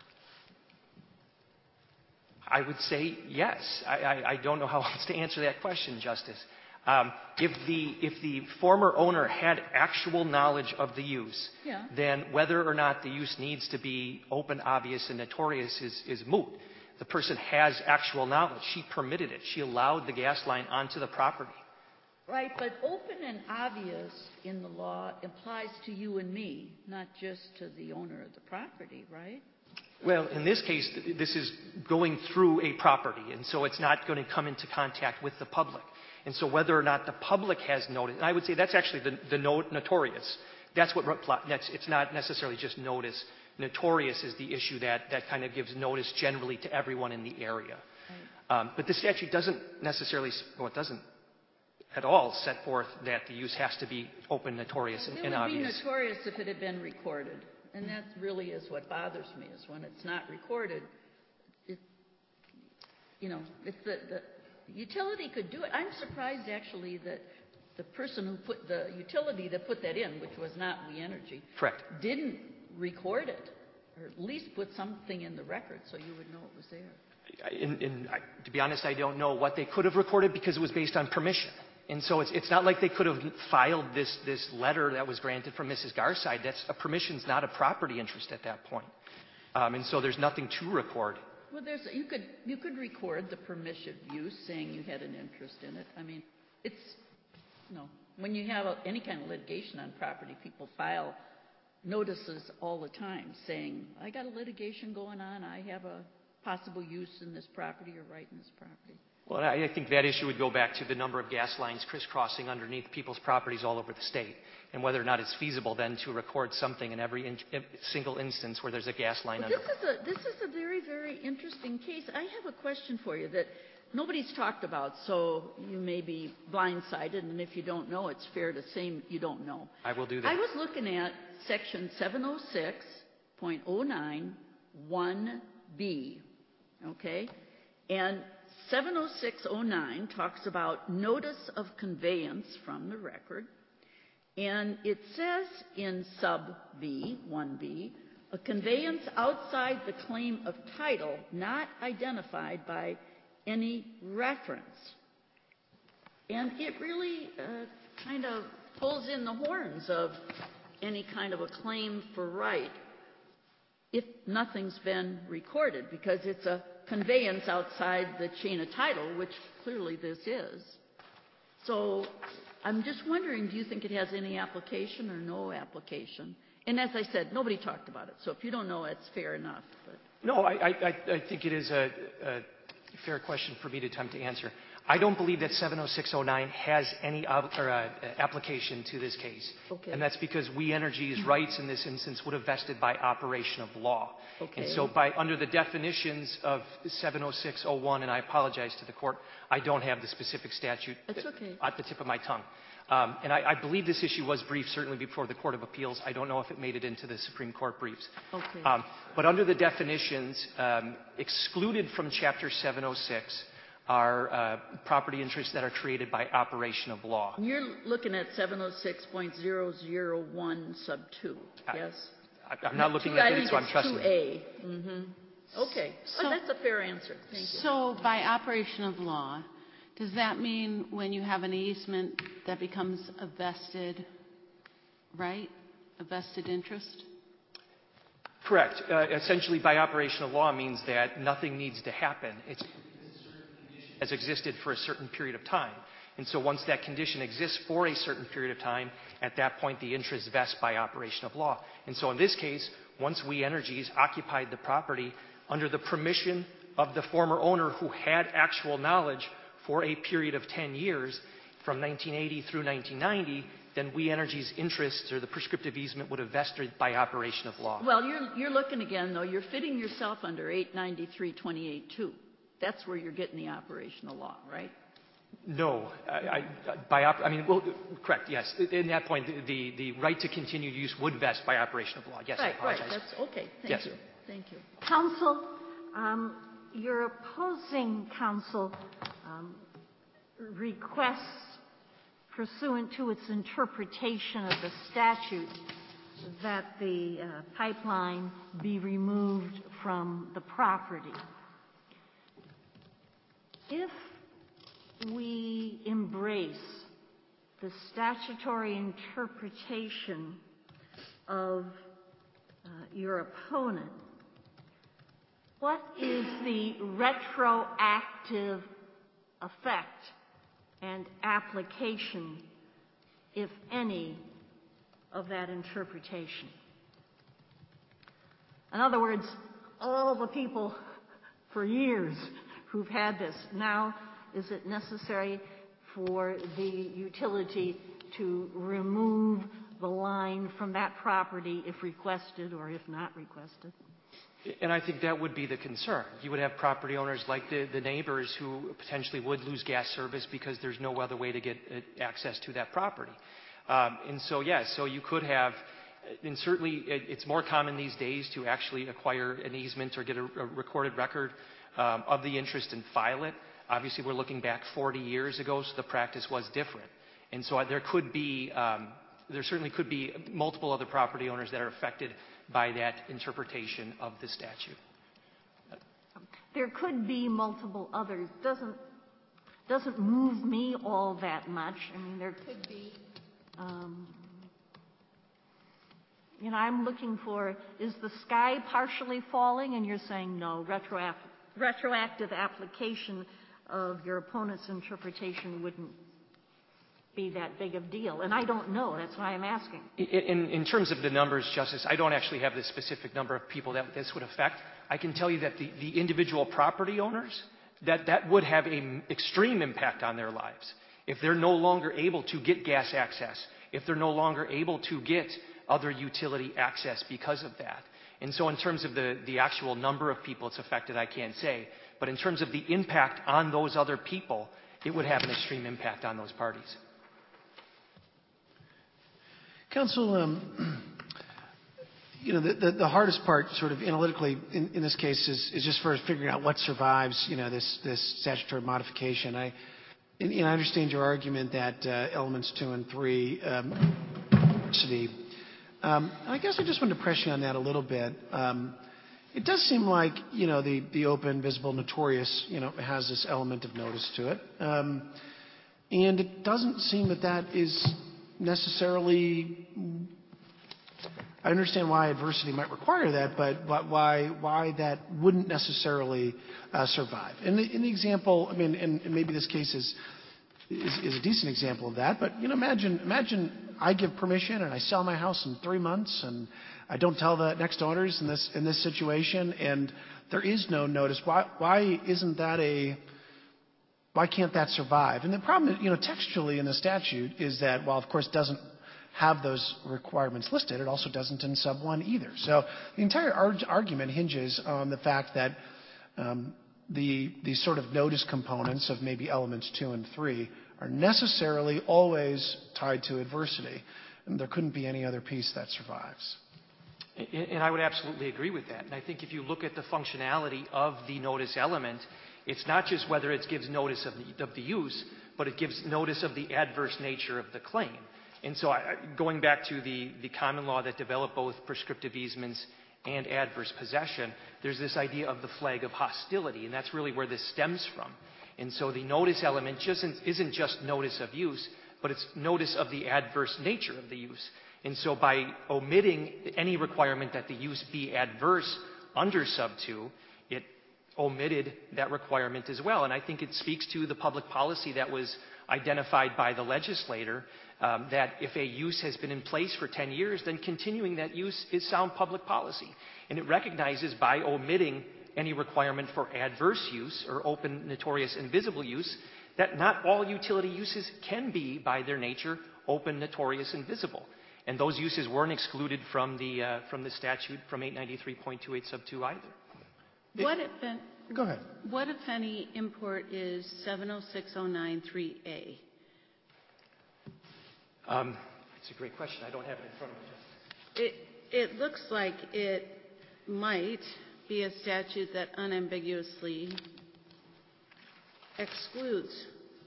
I would say yes. I don't know how else to answer that question, Justice. If the former owner had actual knowledge of the use, then whether or not the use needs to be open, obvious, and notorious is moot. The person has actual knowledge. She permitted it. She allowed the gas line onto the property. Right, but open and obvious in the law applies to you and me, not just to the owner of the property, right? Well, in this case, this is going through a property, and so it's not going to come into contact with the public. And so whether or not the public has notice, and I would say that's actually the notorious. That's what it's not necessarily just notice. Notorious is the issue that kind of gives notice generally to everyone in the area. Right. But the statute doesn't necessarily, well, it doesn't at all set forth that the use has to be open, notorious, and obvious. It would be notorious if it had been recorded. And that really is what bothers me, is when it's not recorded. It's the utility could do it. I'm surprised, actually, that the person who put the utility that put that in, which was not We Energy, correct, didn't record it, or at least put something in the record so you would know it was there. To be honest, I don't know what they could have recorded because it was based on permission. And so it's not like they could have filed this letter that was granted from Mrs. Garside. A permission's not a property interest at that point. And so there's nothing to record. Well, you could record the permissive use saying you had an interest in it. I mean, it's, when you have any kind of litigation on property, people file notices all the time saying, I got a litigation going on, I have a possible use in this property or right in this property. Well, I think that issue would go back to the number of gas lines crisscrossing underneath people's properties all over the state, and whether or not it's feasible then to record something in every single instance where there's a gas line under. This is a very, very interesting case. I have a question for you that nobody's talked about, so you may be blindsided, and if you don't know, it's fair to say you don't know. I will do that. I was looking at Section 706.091B, okay? And 70609 talks about notice of conveyance from the record, and it says in sub B, 1B, a conveyance outside the claim of title not identified by any reference. And it really kind of pulls in the horns of any kind of a claim for right if nothing's been recorded, because it's a conveyance outside the chain of title, which clearly this is. So I'm just wondering, do you think it has any application or no application? And as I said, nobody talked about it. So if you don't know, it's fair enough. But. No, I think it is a fair question for me to attempt to answer. I don't believe that 70609 has any application to this case. Okay. And that's because We Energy's rights in this instance would have vested by operation of law. Okay. And so under the definitions of 70601, and I apologize to the court, I don't have the specific statute That's okay. at the tip of my tongue. And I believe this issue was briefed certainly before the Court of Appeals. I don't know if it made it into the Supreme Court briefs. Okay. But under the definitions, excluded from Chapter 706 are property interests that are created by operation of law. You're looking at 706.001 sub 2, yes? I'm not looking at it, so I'm trusting. 2A. Mm-hmm. Okay. That's a fair answer. Thank you. So by operation of law, does that mean when you have an easement that becomes a vested right, a vested interest? Correct. Essentially, by operation of law means that nothing needs to happen. It's has existed for a certain period of time. And so once that condition exists for a certain period of time, at that point the interest vests by operation of law. And so in this case, once We Energies occupied the property under the permission of the former owner who had actual knowledge for a period of 10 years, from 1980 through 1990, then We Energies' interests or the prescriptive easement would have vested by operation of law. Well, you're looking again, though. You're fitting yourself under 893.28.2. That's where you're getting the operational law, right? No. Correct, yes. In that point, the right to continued use would vest by operation of law. Yes, I apologize. Right. That's okay. Thank you. Counsel, your opposing counsel requests, pursuant to its interpretation of the statute, that the pipeline be removed from the property. If we embrace the statutory interpretation of your opponent, what is the retroactive effect and application, if any, of that interpretation? In other words, all the people for years who've had this, now is it necessary for the utility to remove the line from that property if requested or if not requested? And I think that would be the concern. You would have property owners like the neighbors who potentially would lose gas service because there's no other way to get access to that property. So you could have, and certainly it's more common these days to actually acquire an easement or get a recorded record of the interest and file it. Obviously, we're looking back 40 years ago, so the practice was different. And so there certainly could be multiple other property owners that are affected by that interpretation of the statute. There could be multiple others. doesn't move me all that much. I mean, there could be, I'm looking for, is the sky partially falling? And you're saying no, retroactive application of your opponent's interpretation wouldn't be that big of a deal. And I don't know. That's why I'm asking. In terms of the numbers, Justice, I don't actually have the specific number of people that this would affect. I can tell you that the individual property owners, that would have an extreme impact on their lives. If they're no longer able to get gas access, if they're no longer able to get other utility access because of that. And so in terms of the actual number of people it's affected, I can't say. But in terms of the impact on those other people, it would have an extreme impact on those parties. Counsel, the hardest part sort of analytically in this case is just for figuring out what survives, this statutory modification. I understand your argument that elements 2 and 3, I guess I just wanted to press you on that a little bit. It does seem like, the open, visible, notorious, has this element of notice to it. And it doesn't seem that is necessarily, I understand why adversity might require that, but why that wouldn't necessarily survive. In the example, and maybe this case is a decent example of that, but imagine I give permission and I sell my house in 3 months and I don't tell the next owners in this situation and there is no notice. Why can't that survive? And the problem is, textually in the statute is that while of course it doesn't have those requirements listed, it also doesn't in sub 1 either. So the entire argument hinges on the fact that the sort of notice components of maybe elements 2 and 3 are necessarily always tied to adversity. And there couldn't be any other piece that survives. And I would absolutely agree with that. And I think if you look at the functionality of the notice element, it's not just whether it gives notice of the use, but it gives notice of the adverse nature of the claim. And so going back to the common law that developed both prescriptive easements and adverse possession, there's this idea of the flag of hostility, and that's really where this stems from. And so the notice element isn't just notice of use, but it's notice of the adverse nature of the use. And so by omitting any requirement that the use be adverse under sub 2, it omitted that requirement as well. And I think it speaks to the public policy that was identified by the legislator, that if a use has been in place for 10 years, then continuing that use is sound public policy. And it recognizes by omitting any requirement for adverse use or open, notorious, and visible use, that not all utility uses can be, by their nature, open, notorious, and visible. And those uses weren't excluded from the statute from 893.28 sub 2 either. Go ahead. What, if any, import is 70609(3)(a)? It's a great question. I don't have it in front of me. It looks like it might be a statute that unambiguously excludes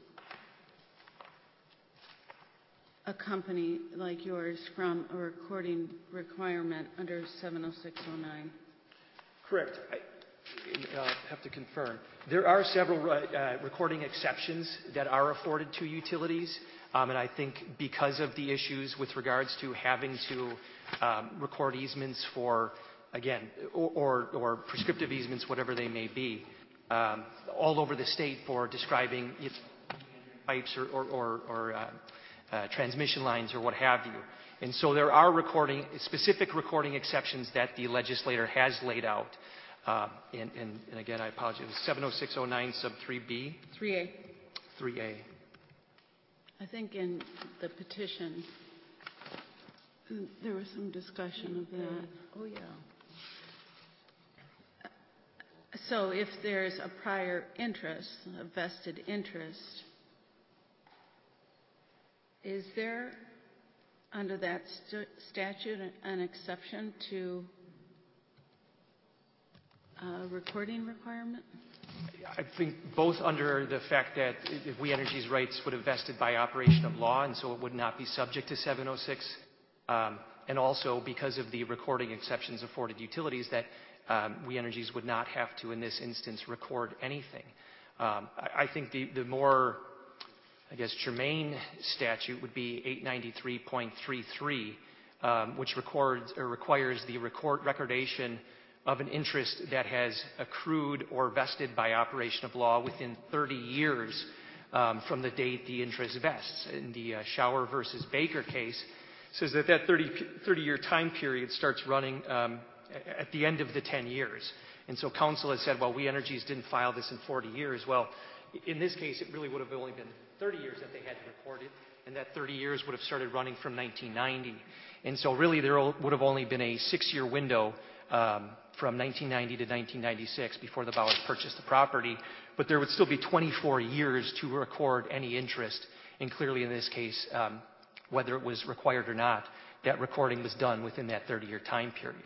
a company like yours from a recording requirement under 70609. Correct. I have to confirm. There are several recording exceptions that are afforded to utilities. And I think because of the issues with regards to having to record easements for, again, or prescriptive easements, whatever they may be, all over the state for describing pipes or transmission lines or what have you. And so there are specific recording exceptions that the legislator has laid out. And again, I apologize. It was 70609 sub 3B? 3A. 3A. I think in the petition, there was some discussion of that. Oh, yeah. So if there's a prior interest, a vested interest, is there, under that statute, an exception to a recording requirement? I think both under the fact that We Energy's rights would have vested by operation of law, and so it would not be subject to 706, and also because of the recording exceptions afforded utilities that We Energies would not have to, in this instance, record anything. I think the more, I guess, germane statute would be 893.33, which requires the recordation of an interest that has accrued or vested by operation of law within 30 years from the date the interest vests. In the Shower versus Baker case, says that 30-year time period starts running at the end of the 10 years. And so counsel has said, well, We Energies didn't file this in 40 years. Well, in this case, it really would have only been 30 years that they had to record it, and that 30 years would have started running from 1990. And so really there would have only been a 6-year window from 1990 to 1996 before the Bauers purchased the property, but there would still be 24 years to record any interest. And clearly in this case, whether it was required or not, that recording was done within that 30-year time period.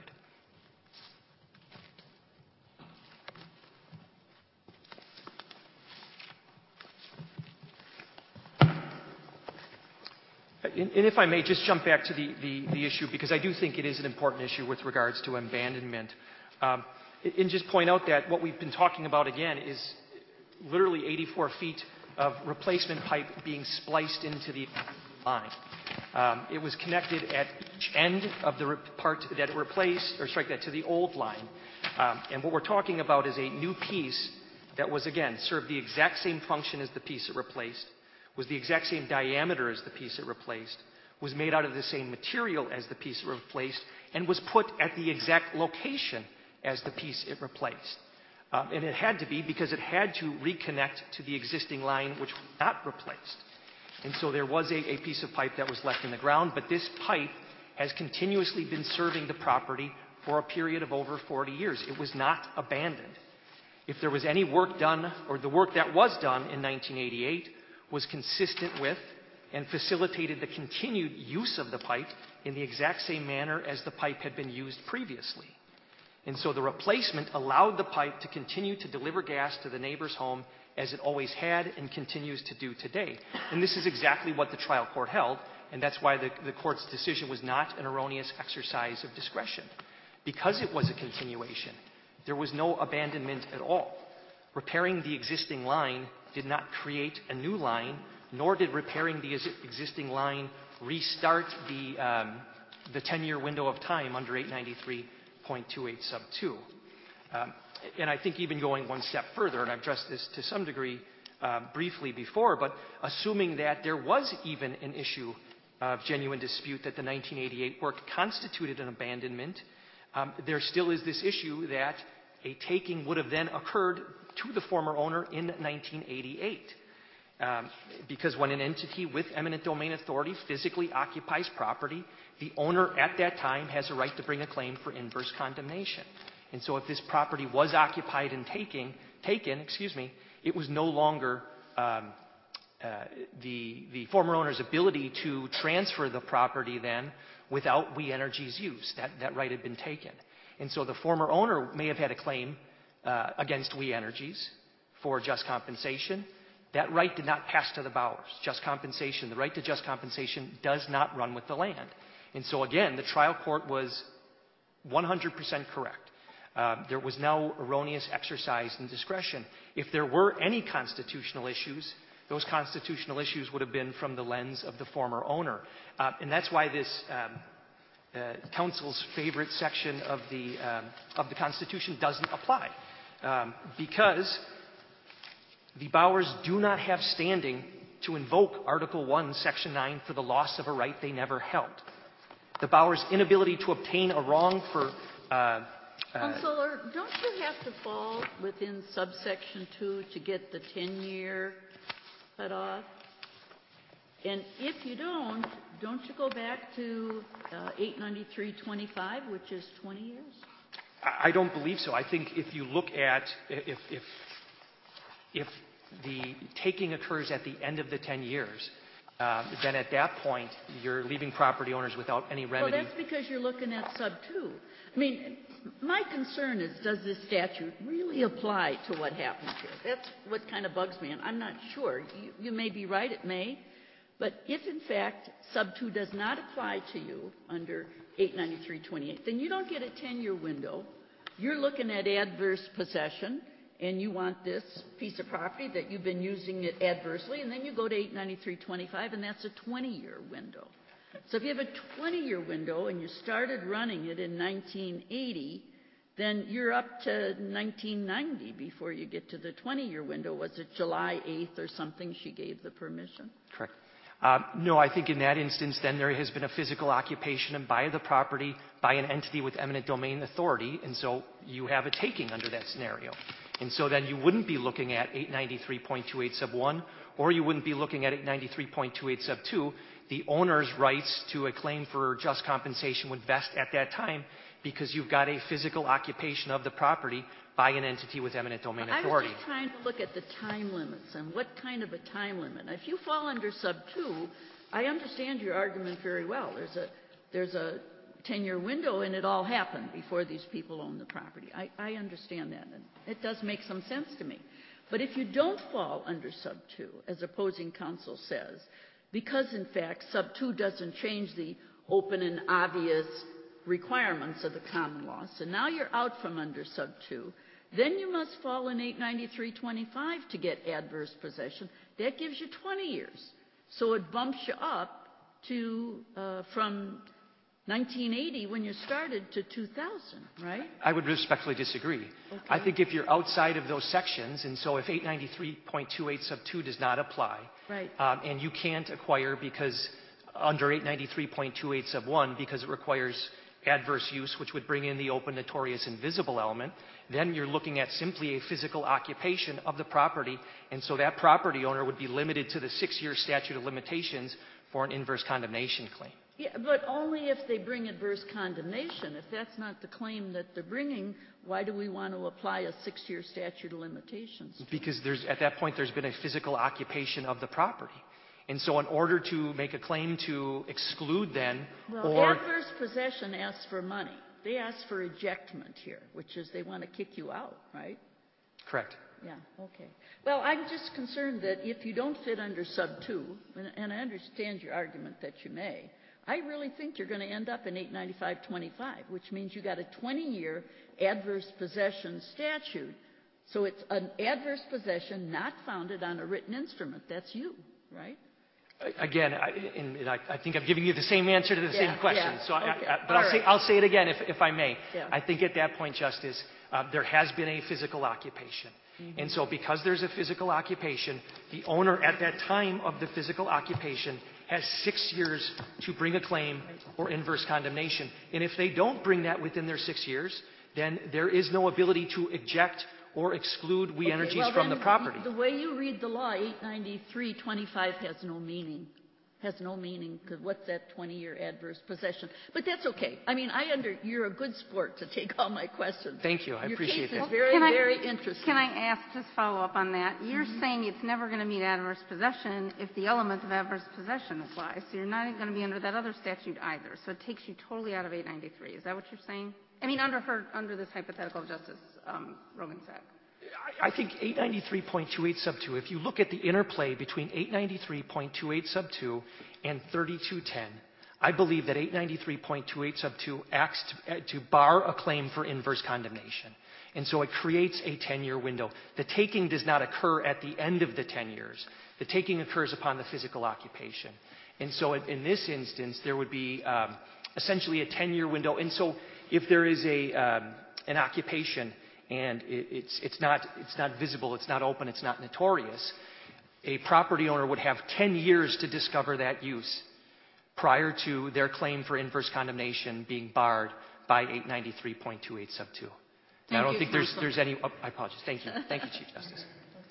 And if I may just jump back to the issue, because I do think it is an important issue with regards to abandonment, and just point out that what we've been talking about again is literally 84 feet of replacement pipe being spliced into the line. It was connected at each end of the part that it replaced, or strike that, to the old line. And what we're talking about is a new piece that was, again, served the exact same function as the piece it replaced, was the exact same diameter as the piece it replaced, was made out of the same material as the piece it replaced, and was put at the exact location as the piece it replaced. And it had to be because it had to reconnect to the existing line which was not replaced. And so there was a piece of pipe that was left in the ground, but this pipe has continuously been serving the property for a period of over 40 years. It was not abandoned. If there was any work done, or the work that was done in 1988 was consistent with and facilitated the continued use of the pipe in the exact same manner as the pipe had been used previously. And so the replacement allowed the pipe to continue to deliver gas to the neighbor's home as it always had and continues to do today. And this is exactly what the trial court held, and that's why the court's decision was not an erroneous exercise of discretion. Because it was a continuation, there was no abandonment at all. Repairing the existing line did not create a new line, nor did repairing the existing line restart the 10-year window of time under 893.28 sub 2. And I think even going one step further, and I've addressed this to some degree briefly before, but assuming that there was even an issue of genuine dispute that the 1988 work constituted an abandonment, there still is this issue that a taking would have then occurred to the former owner in 1988. Because when an entity with eminent domain authority physically occupies property, the owner at that time has a right to bring a claim for inverse condemnation. And so if this property was occupied and taken, it was no longer the former owner's ability to transfer the property then without We Energies' use. That right had been taken. And so the former owner may have had a claim against We Energies for just compensation. That right did not pass to the Bauers. Just compensation, the right to just compensation does not run with the land. And so again, the trial court was 100% correct. There was no erroneous exercise in discretion. If there were any constitutional issues, those constitutional issues would have been from the lens of the former owner. And that's why this council's favorite section of the Constitution doesn't apply. Because the Bauers do not have standing to invoke Article 1, Section 9 for the loss of a right they never held. The Bauers' inability to obtain a wrong for... Counselor, don't you have to fall within subsection 2 to get the 10-year cut off? And if you don't you go back to 893.25, which is 20 years? I don't believe so. I think if you look at... If the taking occurs at the end of the 10 years, then at that point, you're leaving property owners without any remedy. Well, that's because you're looking at sub 2. I mean, my concern is, does this statute really apply to what happens here? That's what kind of bugs me, and I'm not sure. You may be right, it may. But if, in fact, sub 2 does not apply to you under 893.28, then you don't get a 10-year window. You're looking at adverse possession, and you want this piece of property that you've been using it adversely, and then you go to 893.25, and that's a 20-year window. So if you have a 20-year window and you started running it in 1980, then you're up to 1990 before you get to the 20-year window. Was it July 8th or something she gave the permission? Correct. No, I think in that instance, then there has been a physical occupation by the property by an entity with eminent domain authority, and so you have a taking under that scenario. And so then you wouldn't be looking at 893.28 sub 1, or you wouldn't be looking at 893.28 sub 2. The owner's rights to a claim for just compensation would vest at that time because you've got a physical occupation of the property by an entity with eminent domain authority. I was just trying to look at the time limits and what kind of a time limit. Now, if you fall under sub 2, I understand your argument very well. There's a 10-year window, and it all happened before these people owned the property. I understand that, and it does make some sense to me. But if you don't fall under sub 2, as opposing counsel says, because, in fact, sub 2 doesn't change the open and obvious requirements of the common law, so now you're out from under sub 2, then you must fall in 893.25 to get adverse possession. That gives you 20 years. So it bumps you up to from 1980 when you started to 2000, right? I would respectfully disagree. Okay. I think if you're outside of those sections, and so if 893.28 sub 2 does not apply, right. And you can't acquire because under 893.28 sub 1 because it requires adverse use, which would bring in the open, notorious, and visible element, then you're looking at simply a physical occupation of the property, and so that property owner would be limited to the 6-year statute of limitations for an inverse condemnation claim. Yeah, but only if they bring adverse condemnation. If that's not the claim that they're bringing, why do we want to apply a 6-year statute of limitations? Because at that point there's been a physical occupation of the property. And so in order to make a claim to exclude then, adverse possession asks for money. They ask for ejectment here, which is they want to kick you out, right? Correct. Yeah, okay. Well, I'm just concerned that if you don't fit under sub 2, and I understand your argument that you may, I really think you're going to end up in 895.25, which means you got a 20-year adverse possession statute. So it's an adverse possession not founded on a written instrument. That's you, right? Again, I think I'm giving you the same answer to the same question. Yeah, so okay. But I'll say it again if I may. Yeah. I think at that point, Justice, there has been a physical occupation. Mm-hmm. And so because there's a physical occupation, the owner at that time of the physical occupation has 6 years to bring a claim or inverse condemnation. And if they don't bring that within their 6 years, then there is no ability to eject or exclude We Energies from the property. The way you read the law, 893.25 has no meaning. Has no meaning, because what's that 20-year adverse possession? But that's okay. I mean, you're a good sport to take all my questions. Thank you. I appreciate that. Your case is very interesting. Can I ask, just follow up on that? You're saying it's never going to meet adverse possession if the element of adverse possession applies. So you're not going to be under that other statute either. So it takes you totally out of 893. Is that what you're saying? I mean, under this hypothetical Justice Rogan said. I think 893.28 sub 2, if you look at the interplay between 893.28 sub 2 and 3210, I believe that 893.28 sub 2 acts to bar a claim for inverse condemnation. And so it creates a 10-year window. The taking does not occur at the end of the 10 years. The taking occurs upon the physical occupation. And so in this instance, there would be essentially a 10-year window. And so if there is an occupation and it's not visible, it's not open, it's not notorious, a property owner would have 10 years to discover that use prior to their claim for inverse condemnation being barred by 893.28 sub 2. And I don't think there's any... Oh, I apologize. Thank you. Thank you, Chief Justice.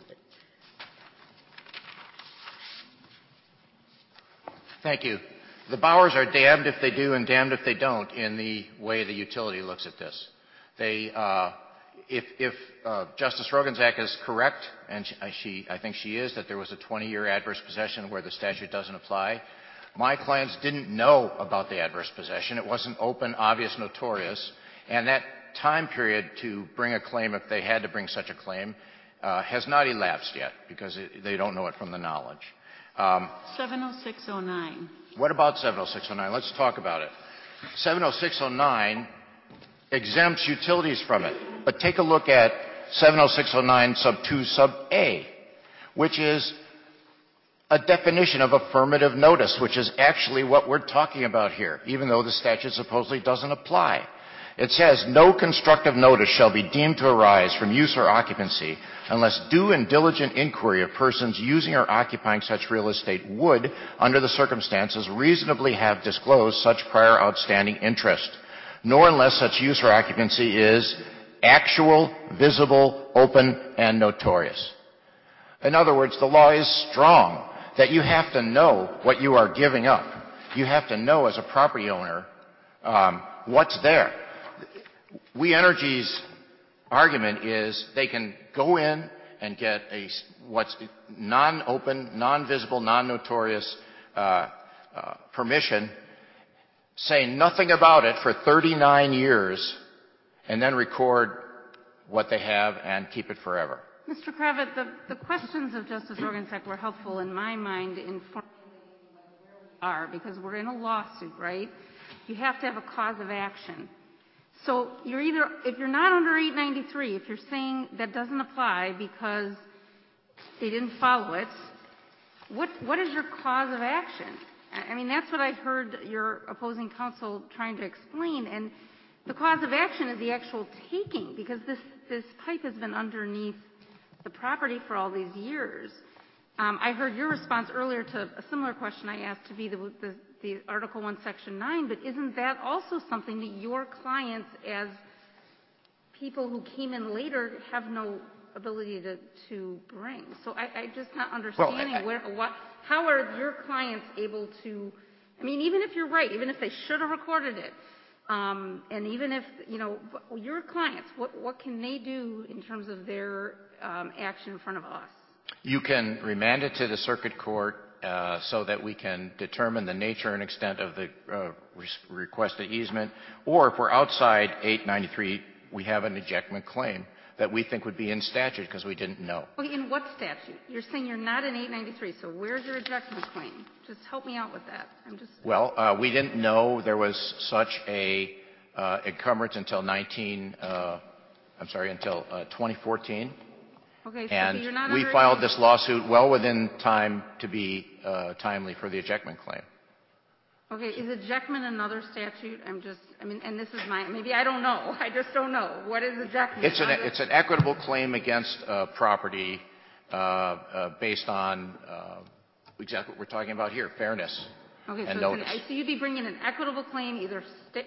Thank you. The Bowers are damned if they do and damned if they don't in the way the utility looks at this. They... If Justice Rogenzak is correct, and I think she is, that there was a 20-year adverse possession where the statute doesn't apply, my clients didn't know about the adverse possession. It wasn't open, obvious, notorious, and that time period to bring a claim, if they had to bring such a claim, has not elapsed yet because they don't know it from the knowledge. 70609. What about 70609? Let's talk about it. 70609 exempts utilities from it. But take a look at 70609 sub 2 sub A, which is a definition of affirmative notice, which is actually what we're talking about here, even though the statute supposedly doesn't apply. It says, no constructive notice shall be deemed to arise from use or occupancy unless due and diligent inquiry of persons using or occupying such real estate would, under the circumstances, reasonably have disclosed such prior outstanding interest, nor unless such use or occupancy is actual, visible, open, and notorious. In other words, the law is strong that you have to know what you are giving up. You have to know as a property owner what's there. We Energy's argument is they can go in and get what's non-open, non-visible, non-notorious permission, say nothing about it for 39 years, and then record what they have and keep it forever. Mr. Kravitz, the questions of Justice Roggensack were helpful in my mind in formulating where we are, because we're in a lawsuit, right? You have to have a cause of action. So you're either, if you're not under 893, if you're saying that doesn't apply because they didn't follow it, what is your cause of action? I mean, that's what I heard your opposing counsel trying to explain. And the cause of action is the actual taking, because this pipe has been underneath the property for all these years. I heard your response earlier to a similar question I asked to be the Article 1, Section 9, but isn't that also something that your clients, as people who came in later, have no ability to bring? So I just not understanding how are your clients able to, I mean, even if you're right, even if they should have recorded it, and even if, your clients, what can they do in terms of their action in front of us? You can remand it to the circuit court so that we can determine the nature and extent of the requested easement, or if we're outside 893, we have an ejectment claim that we think would be in statute because we didn't know. Okay, in what statute? You're saying you're not in 893, so where's your ejectment claim? Just help me out with that. Well, we didn't know there was such a encumbrance until 2014. Okay, so and you're not we under filed this lawsuit well within time to be timely for the ejectment claim. Okay, is ejectment another statute? And this is maybe I don't know. I just don't know. What is ejectment? It's an equitable claim against property based on exactly what we're talking about here, fairness and notice. So you'd be bringing an equitable claim, either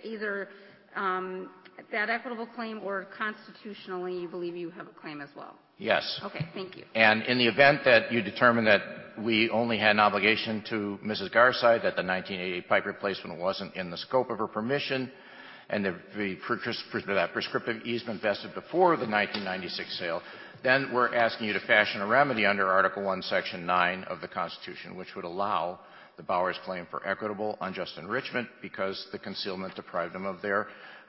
that equitable claim or constitutionally you believe you have a claim as well? Yes. Okay, thank you. And in the event that you determine that we only had an obligation to Mrs. Garside, that the 1988 pipe replacement wasn't in the scope of her permission, and that prescriptive easement vested before the 1996 sale, then we're asking you to fashion a remedy under Article 1, Section 9 of the Constitution, which would allow the Bowers claim for equitable unjust enrichment because the concealment deprived them of their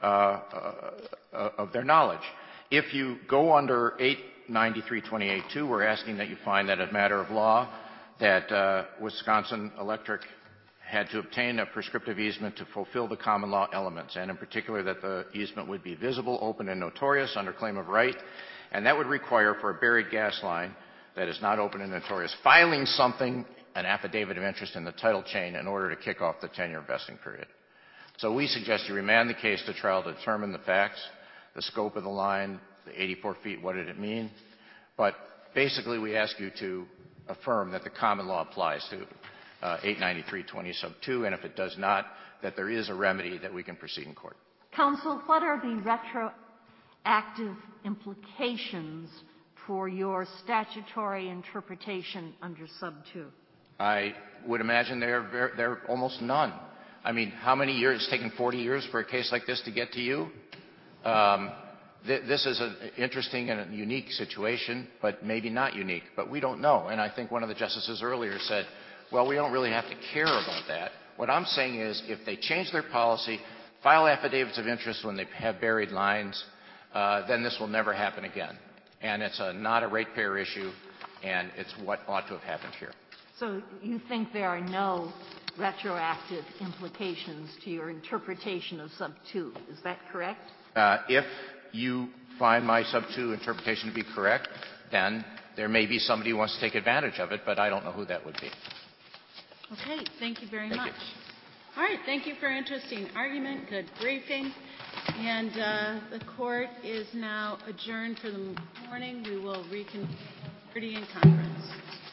knowledge. If you go under 893-28-2, we're asking that you find that as a matter of law that Wisconsin Electric had to obtain a prescriptive easement to fulfill the common law elements, and in particular that the easement would be visible, open, and notorious under claim of right, and that would require for a buried gas line that is not open and notorious, filing something, an affidavit of interest in the title chain in order to kick off the 10-year vesting period. So we suggest you remand the case to trial to determine the facts, the scope of the line, the 84 feet, what did it mean? But basically we ask you to affirm that the common law applies to 893-20 sub 2, and if it does not, that there is a remedy that we can proceed in court. Counsel, what are the retroactive implications for your statutory interpretation under sub 2? I would imagine there are almost none. I mean, how many years? It's taken 40 years for a case like this to get to you. This is an interesting and a unique situation, but maybe not unique. But we don't know. And I think one of the justices earlier said, well, we don't really have to care about that. What I'm saying is if they change their policy, file affidavits of interest when they have buried lines, then this will never happen again. And it's not a ratepayer issue, and it's what ought to have happened here. So you think there are no retroactive implications to your interpretation of sub 2. Is that correct? If you find my sub 2 interpretation to be correct, then there may be somebody who wants to take advantage of it, but I don't know who that would be. Okay, thank you very Thank much. you. All right, thank you for an interesting argument, good briefing. And the court is now adjourned for the morning. We will reconvene in conference.